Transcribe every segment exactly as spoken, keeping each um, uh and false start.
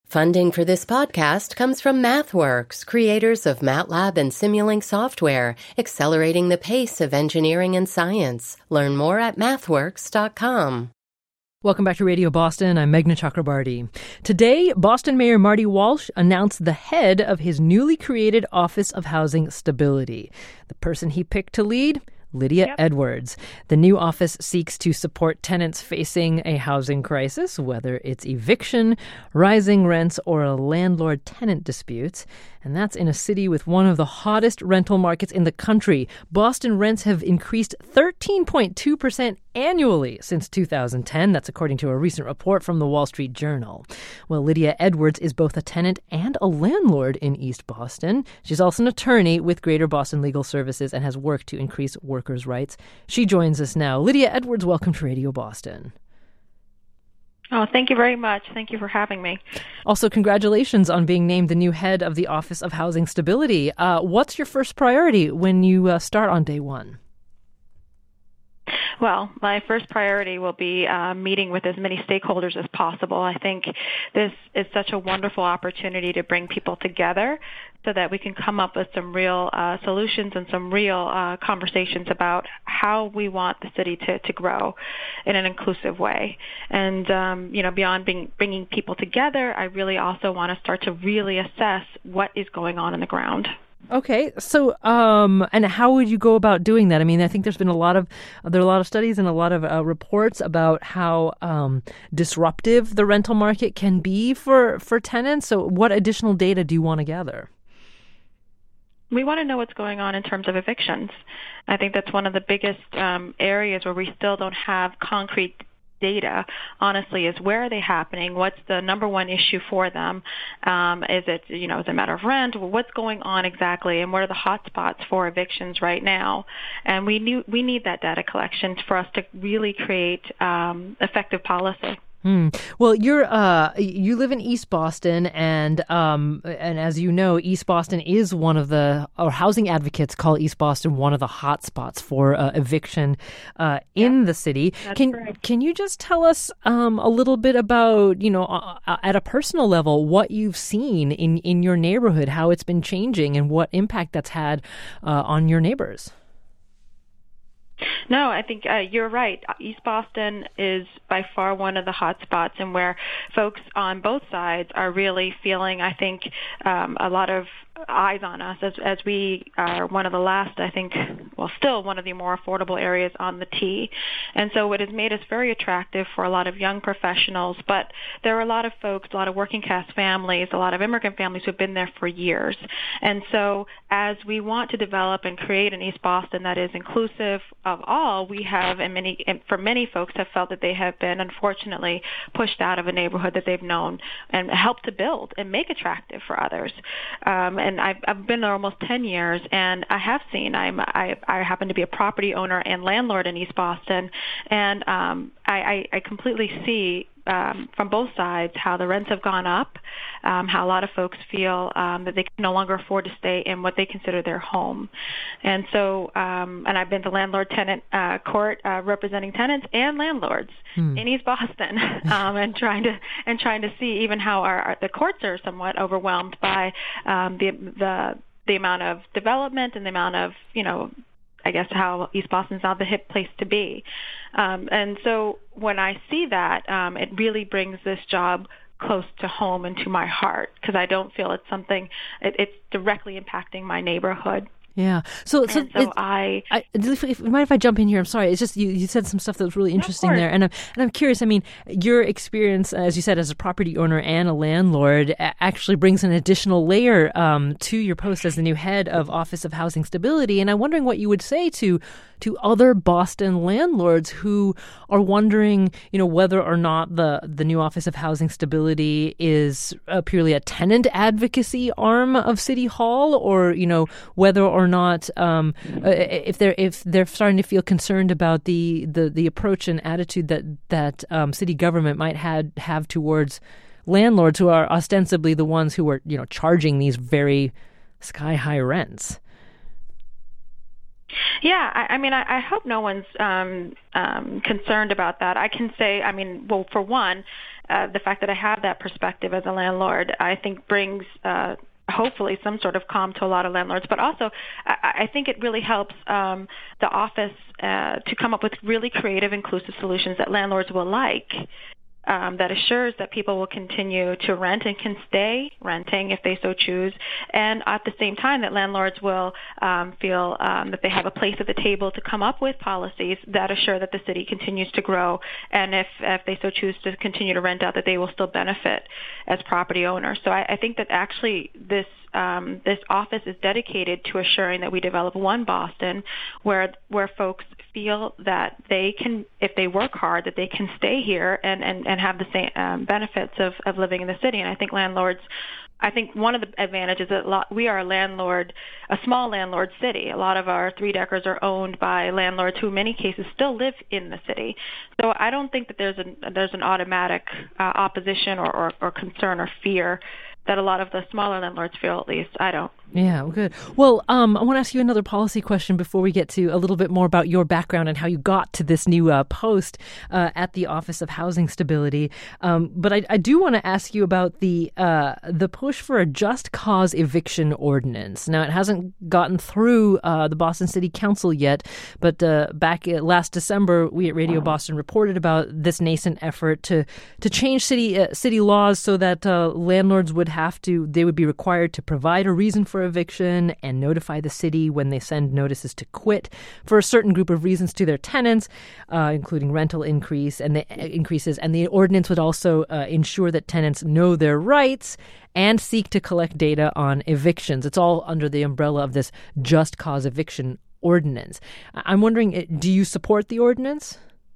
Funding for this podcast comes from MathWorks, creators of MATLAB and Simulink software, accelerating the pace of engineering and science. Learn more at mathworks dot com. Welcome back to Radio Boston. I'm Meghna Chakrabarti. Today, Boston Mayor Marty Walsh announced the head of his newly created Office of Housing Stability. The person he picked to lead? Lydia yep. Edwards. The new office seeks to support tenants facing a housing crisis, whether it's eviction, rising rents, or a landlord-tenant disputes. And that's in a city with one of the hottest rental markets in the country. Boston rents have increased thirteen point two percent annually since two thousand ten. That's according to a recent report from the Wall Street Journal. Well, Lydia Edwards is both a tenant and a landlord in East Boston. She's also an attorney with Greater Boston Legal Services and has worked to increase workers' rights. She joins us now. Lydia Edwards, welcome to Radio Boston. Oh, thank you very much. Thank you for having me. Also, congratulations on being named the new head of the Office of Housing Stability. Uh, what's your first priority when you uh, start on day one? Well, my first priority will be uh, meeting with as many stakeholders as possible. I think this is such a wonderful opportunity to bring people together so that we can come up with some real uh, solutions and some real uh, conversations about how we want the city to, to grow in an inclusive way. And, um, you know, beyond being, bringing people together, I really also want to start to really assess what is going on on the ground. Okay, so um, and how would you go about doing that? I mean, I think there's been a lot of there are a lot of studies and a lot of uh, reports about how um, disruptive the rental market can be for, for tenants. So, what additional data do you want to gather? We want to know what's going on in terms of evictions. I think that's one of the biggest um, areas where we still don't have concrete data, honestly, is where are they happening? What's the number one issue for them? Um, is it, you know, is it a matter of rent? What's going on exactly? And what are the hot spots for evictions right now? And we knew, we need that data collection for us to really create um, effective policy. Hmm. Well, you're uh, you live in East Boston, and um, and as you know, East Boston is one of the or housing advocates call East Boston one of the hot spots for uh, eviction uh, in yeah, the city. That's can correct. Can you just tell us um, a little bit about, you know, uh, at a personal level, what you've seen in, in your neighborhood, how it's been changing, and what impact that's had uh, on your neighbors? No, I think uh, you're right. East Boston is by far one of the hot spots, and where folks on both sides are really feeling, I think, um, a lot of eyes on us as as we are one of the last, I think, well, still one of the more affordable areas on the T. And so it has made us very attractive for a lot of young professionals, but there are a lot of folks, a lot of working class families, a lot of immigrant families who've been there for years. And so as we want to develop and create an East Boston that is inclusive of all, we have, and many, and for many folks have felt that they have been, unfortunately, pushed out of a neighborhood that they've known and helped to build and make attractive for others. Um, and I've, I've been there almost ten years, and I have seen, I'm, I, I happen to be a property owner and landlord in East Boston, and um, I, I, I completely see Um, from both sides how the rents have gone up, um, how a lot of folks feel um, that they can no longer afford to stay in what they consider their home. And so, um, and I've been to landlord-tenant uh, court uh, representing tenants and landlords hmm. in East Boston, um, and trying to and trying to see even how our, our the courts are somewhat overwhelmed by um, the the the amount of development and the amount of, you know, I guess how East Boston's now the hip place to be. Um, and so when I see that, um, it really brings this job close to home and to my heart, because I don't feel it's something, it, it's directly impacting my neighborhood. Yeah. So, so, and so I, I, if, if, mind if I jump in here? I'm sorry. It's just you, you said some stuff that was really interesting there, and I'm and I'm curious. I mean, your experience, as you said, as a property owner and a landlord, actually brings an additional layer um, to your post as the new head of Office of Housing Stability. And I'm wondering what you would say to to other Boston landlords who are wondering, you know, whether or not the the new Office of Housing Stability is uh, purely a tenant advocacy arm of City Hall, or, you know, whether or not um, if they're if they're starting to feel concerned about the the, the approach and attitude that that um, city government might had have towards landlords who are ostensibly the ones who are, you know, charging these very sky high rents. Yeah, I, I mean, I, I hope no one's um, um, concerned about that. I can say, I mean, well, for one, uh, the fact that I have that perspective as a landlord, I think brings uh, hopefully some sort of calm to a lot of landlords. But also, I, I think it really helps um, the office uh, to come up with really creative, inclusive solutions that landlords will like. Um, that assures that people will continue to rent and can stay renting if they so choose, and at the same time that landlords will um, feel um, that they have a place at the table to come up with policies that assure that the city continues to grow, and if, if they so choose to continue to rent out, that they will still benefit as property owners. So I, I think that actually this um, this office is dedicated to assuring that we develop one Boston where where folks feel that they can, if they work hard, that they can stay here and, and, and have the same um, benefits of, of living in the city. And I think landlords, I think one of the advantages is that a lot, we are a landlord, a small landlord city. A lot of our three-deckers are owned by landlords who in many cases still live in the city. So I don't think that there's, a, there's an automatic uh, opposition or, or, or concern or fear that a lot of the smaller landlords feel, at least. I don't. Yeah, well, good. Well, um, I want to ask you another policy question before we get to a little bit more about your background and how you got to this new uh, post uh, at the Office of Housing Stability. Um, but I, I do want to ask you about the uh, the push for a just cause eviction ordinance. Now, it hasn't gotten through uh, the Boston City Council yet, but uh, back last December, we at Radio Boston reported about this nascent effort to to change city uh, city laws so that uh, landlords would have to, they would be required to provide a reason for eviction and notify the city when they send notices to quit for a certain group of reasons to their tenants, uh, including rental increase and the uh, increases. And the ordinance would also uh, ensure that tenants know their rights and seek to collect data on evictions. It's all under the umbrella of this just cause eviction ordinance. I'm wondering, do you support the ordinance?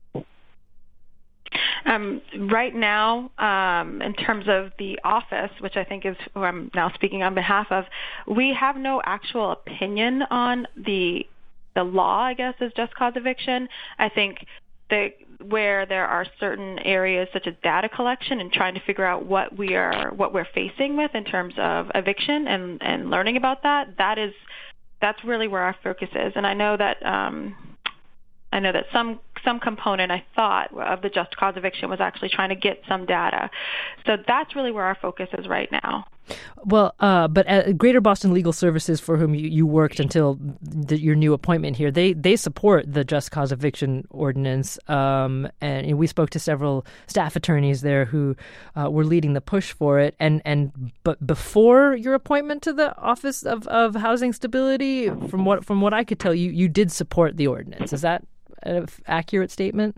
Um, right now, um, in terms of the office, which I think is who I'm now speaking on behalf of, we have no actual opinion on the the law, I guess, is just cause eviction. I think the, where there are certain areas such as data collection and trying to figure out what we are, what we're facing with in terms of eviction and, and learning about that, that is, that's really where our focus is. And I know that um, I know that some some component, I thought, of the just cause eviction was actually trying to get some data. So that's really where our focus is right now. Well, uh, but at Greater Boston Legal Services, for whom you, you worked until the, your new appointment here, they they support the just cause eviction ordinance. Um, and, and we spoke to several staff attorneys there who uh, were leading the push for it. And and but before your appointment to the Office of, of Housing Stability, from what from what I could tell, you you did support the ordinance. Is that an accurate statement?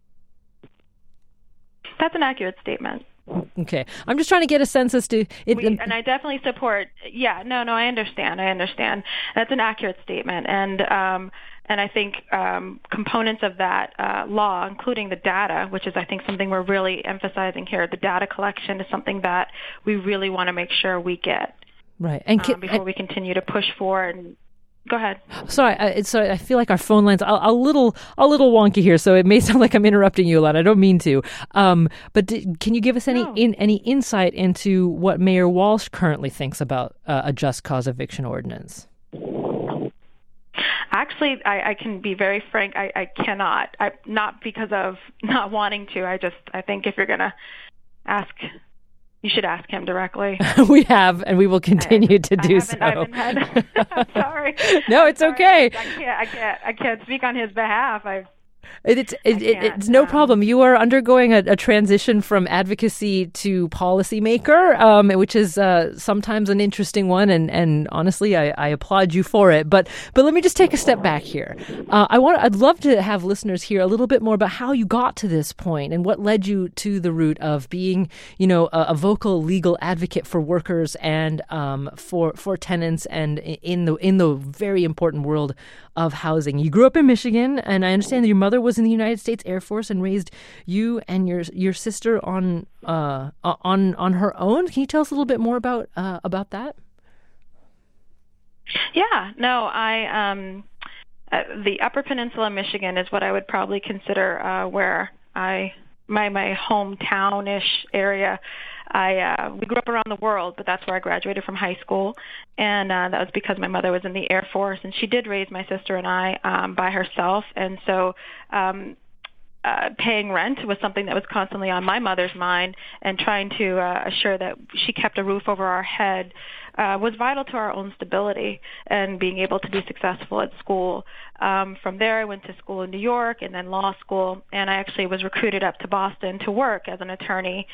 That's an accurate statement. Okay. I'm just trying to get a sense as to... It, we, and I definitely support... Yeah, no, no, I understand. I understand. That's an accurate statement. And um, and I think um, components of that uh, law, including the data, which is, I think, something we're really emphasizing here, the data collection is something that we really want to make sure we get. Right. And can, um, before and, we continue to push forward. And, Go ahead. Sorry, I, sorry. I feel like our phone lines are a little, a little wonky here, so it may sound like I'm interrupting you a lot. I don't mean to. Um, but did, can you give us any no. in, any insight into what Mayor Walsh currently thinks about uh, a just cause eviction ordinance? Actually, I, I can be very frank. I, I cannot. I, not because of not wanting to. I just, I think if you're going to ask. You should ask him directly. We have, and we will continue I, to do I so. I haven't had, I'm sorry. No, it's sorry. okay. I can't, I can't. I can't speak on his behalf. I've. It, it's it, it, it's no um, problem. You are undergoing a, a transition from advocacy to policymaker, um, which is uh, sometimes an interesting one, and, and honestly, I, I applaud you for it. But but let me just take a step back here. Uh, I want I'd love to have listeners hear a little bit more about how you got to this point and what led you to the route of being, you know, a, a vocal legal advocate for workers and um, for for tenants, and in the in the very important world of housing. You grew up in Michigan, and I understand that your mother was in the United States Air Force and raised you and your your sister on uh, on on her own. Can you tell us a little bit more about uh, about that? Yeah, no, I um, uh, the Upper Peninsula, Michigan, is what I would probably consider uh, where I my my hometown-ish area. I uh, we grew up around the world, but that's where I graduated from high school, and uh, that was because my mother was in the Air Force, and she did raise my sister and I um, by herself, and so um, uh, paying rent was something that was constantly on my mother's mind, and trying to uh, assure that she kept a roof over our head uh, was vital to our own stability and being able to be successful at school. Um, from there, I went to school in New York and then law school, and I actually was recruited up to Boston to work as an attorney.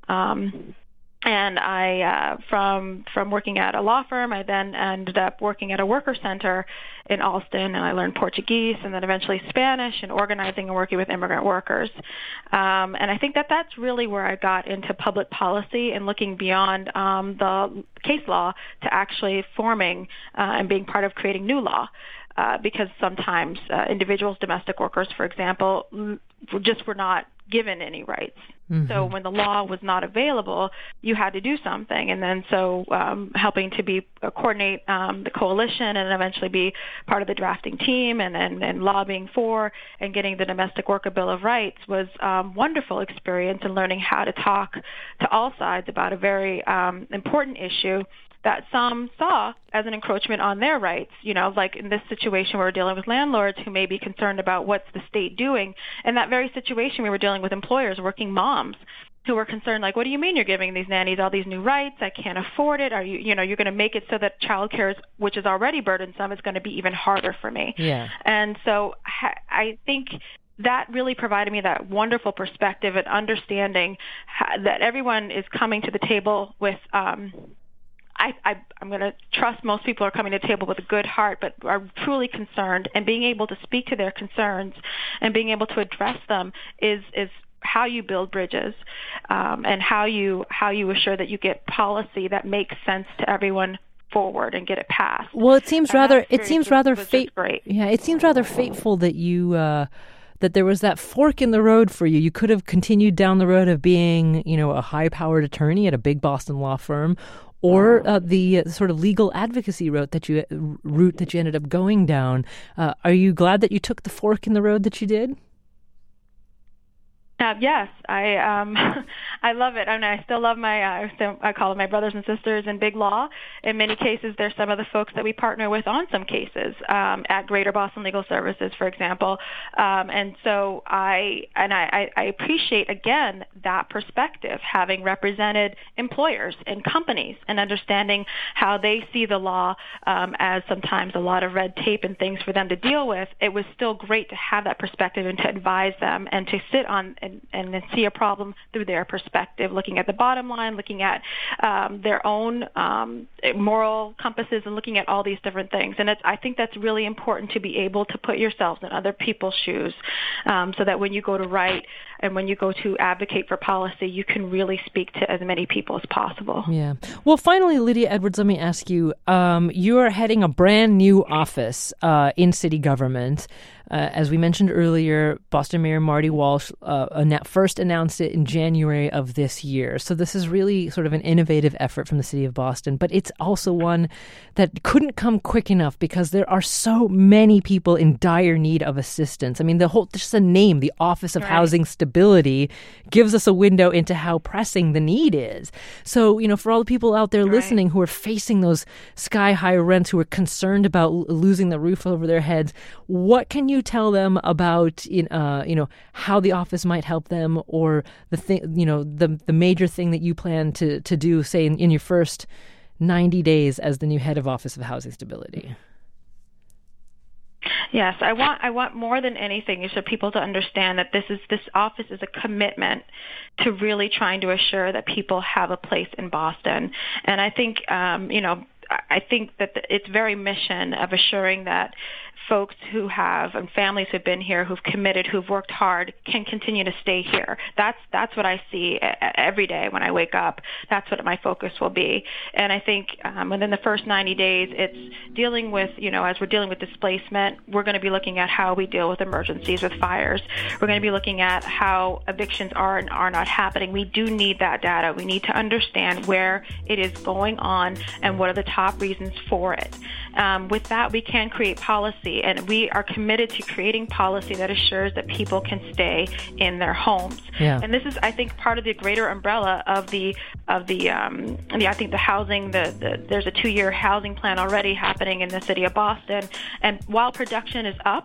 Um, And I, uh, from from working at a law firm, I then ended up working at a worker center in Allston, and I learned Portuguese and then eventually Spanish, and organizing and working with immigrant workers. Um, and I think that that's really where I got into public policy and looking beyond um, the case law to actually forming uh, and being part of creating new law. Uh, because sometimes uh, individuals, domestic workers, for example, just were not given any rights. Mm-hmm. So when the law was not available, you had to do something. And then so um, helping to be uh, coordinate um, the coalition and eventually be part of the drafting team and, and, and lobbying for and getting the Domestic Worker Bill of Rights was a um, wonderful experience in learning how to talk to all sides about a very um, important issue that some saw as an encroachment on their rights. You know, like in this situation, we were dealing with landlords who may be concerned about what's the state doing. In that very situation, we were dealing with employers, working moms, who were concerned, like, what do you mean you're giving these nannies all these new rights? I can't afford it. Are you, you know, you're going to make it so that childcare, is, which is already burdensome, is going to be even harder for me. Yeah. And so I think that really provided me that wonderful perspective and understanding that everyone is coming to the table with um, I, I, I'm going to trust most people are coming to the table with a good heart, but are truly concerned, and being able to speak to their concerns and being able to address them is is how you build bridges, um, and how you how you assure that you get policy that makes sense to everyone forward and get it passed. Well, it seems and rather it seems was, rather was fate. Yeah, it seems rather fateful that you. Uh, that there was that fork in the road for you. You could have continued down the road of being, you know, a high-powered attorney at a big Boston law firm, or uh, the uh, sort of legal advocacy route that you route that you ended up going down. Uh, are you glad that you took the fork in the road that you did? Uh, yes, I um, I love it. I mean, I still love my, uh, I, still, I call them my brothers and sisters in big law. In many cases, they're some of the folks that we partner with on some cases um, at Greater Boston Legal Services, for example. Um, and so I and I, I appreciate, again, that perspective, having represented employers and companies and understanding how they see the law um, as sometimes a lot of red tape and things for them to deal with. It was still great to have that perspective and to advise them and to sit on And, and then see a problem through their perspective, looking at the bottom line, looking at um, their own um, moral compasses, and looking at all these different things. And it's, I think that's really important, to be able to put yourselves in other people's shoes, um, so that when you go to write and when you go to advocate for policy, you can really speak to as many people as possible. Yeah. Well, finally, Lydia Edwards, let me ask you, um, you are heading a brand new office uh, in city government. Uh, as we mentioned earlier, Boston Mayor Marty Walsh uh, first announced it in January of this year. So this is really sort of an innovative effort from the city of Boston, but it's also one that couldn't come quick enough because there are so many people in dire need of assistance. I mean, the whole, just the name, the Office of right. Housing Stability, gives us a window into how pressing the need is. So, you know, for all the people out there right. listening who are facing those sky-high rents, who are concerned about l- losing the roof over their heads, what can you tell them about, uh, you know, how the office might help them, or the thing, you know, the the major thing that you plan to to do, say in, in your first ninety days as the new head of Office of Housing Stability? Yes, I want I want more than anything is for people to understand that this is this office is a commitment to really trying to assure that people have a place in Boston. And I think, um, you know, I think that it's very mission of assuring that folks who have and families who've been here, who've committed, who've worked hard, can continue to stay here. That's that's what I see every day when I wake up. That's what my focus will be. And I think um, within the first ninety days, it's dealing with, you know, as we're dealing with displacement, we're going to be looking at how we deal with emergencies, with fires. We're going to be looking at how evictions are and are not happening. We do need that data. We need to understand where it is going on and what are the top reasons for it. Um, with that, we can create policy, and we are committed to creating policy that assures that people can stay in their homes. Yeah. And this is, I think, part of the greater umbrella of the of the, um, the I think the housing. The, the there's a two-year housing plan already happening in the city of Boston, and while production is up,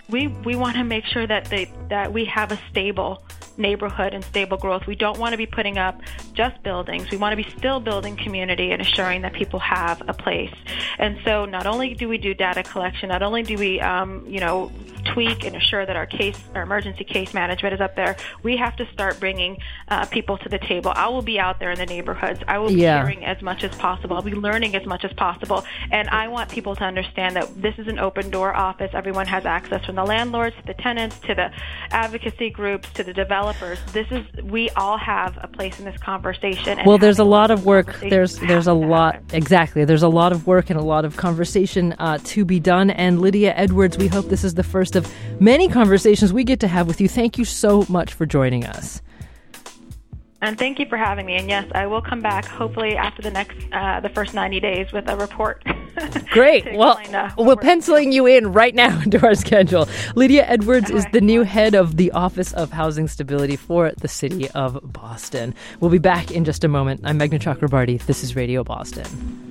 we we want to make sure that they that we have a stable neighborhood and stable growth. We don't want to be putting up just buildings. We want to be still building community and assuring that people have a place. And so not only do we do data collection, not only do we, um, you know, tweak and assure that our case, our emergency case management is up there, we have to start bringing uh, people to the table. I will be out there in the neighborhoods. I will be Yeah. hearing as much as possible. I'll be learning as much as possible. And I want people to understand that this is an open door office. Everyone has access, from the landlords to the tenants to the advocacy groups to the developers. This is, we all have a place in this conversation. And Well, there's a having lot of those work. conversations There's there's a have to lot. happen. Exactly. There's a lot of work and a lot of conversation uh, to be done. And Lydia Edwards, we hope this is the first of many conversations we get to have with you. Thank you so much for joining us. And thank you for having me. And yes, I will come back hopefully after the next, uh, the first ninety days with a report. Great. to Well, explain, uh, what we're we're penciling you in right now into our schedule. Lydia Edwards is Okay. the new head of the Office of Housing Stability for the city of Boston. We'll be back in just a moment. I'm Meghna Chakrabarty. This is Radio Boston.